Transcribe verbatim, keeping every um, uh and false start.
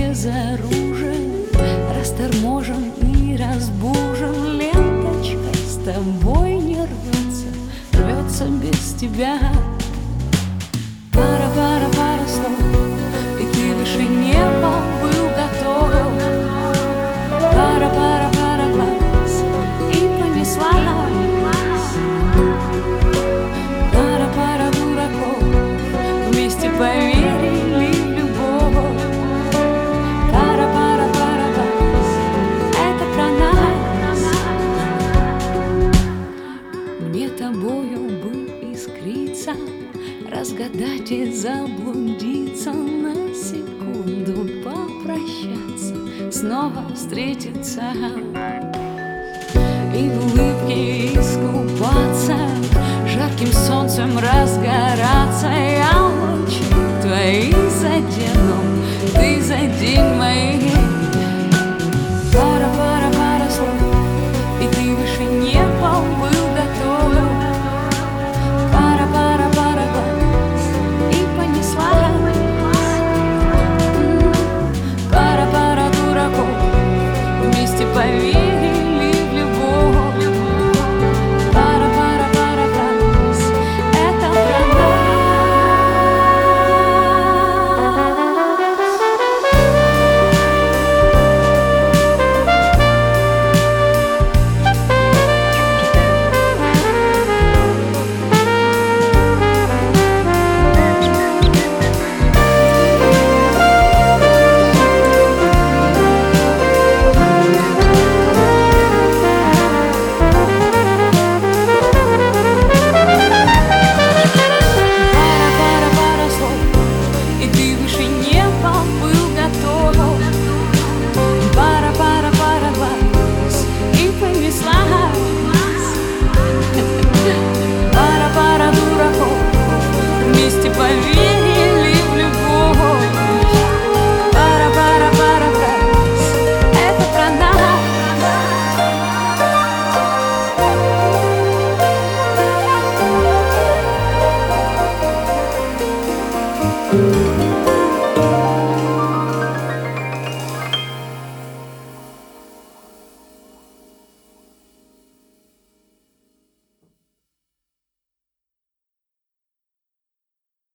безоружен, расторможен и разбужен. Ленточка с тобой не рвется, рвется без тебя. Пара, пара, пара слов, и ты выше неба был готов. Пара, пара, пара глаз, и понеслась. Пара, пара дураков, вместе поверили в любовь. Пара, пара, пара глаз, это про нас. Мне тобою бы искриться, разгадать и заблудиться, на секунду попрощаться, снова встретиться и в улыбке искупаться, жарким солнцем разгораться. Я лучи твои задену, ты задень мои. Пара, пара, пара слов, и ты выше неба был готов. Пара, пара, пара глаз, и понеслась. Пара, пара дураков, вместе поверили в любовь. Пара, пара, пара глаз, это про нас. Вместе поверили в любовь. Пара, пара, пара глаз, это про нас.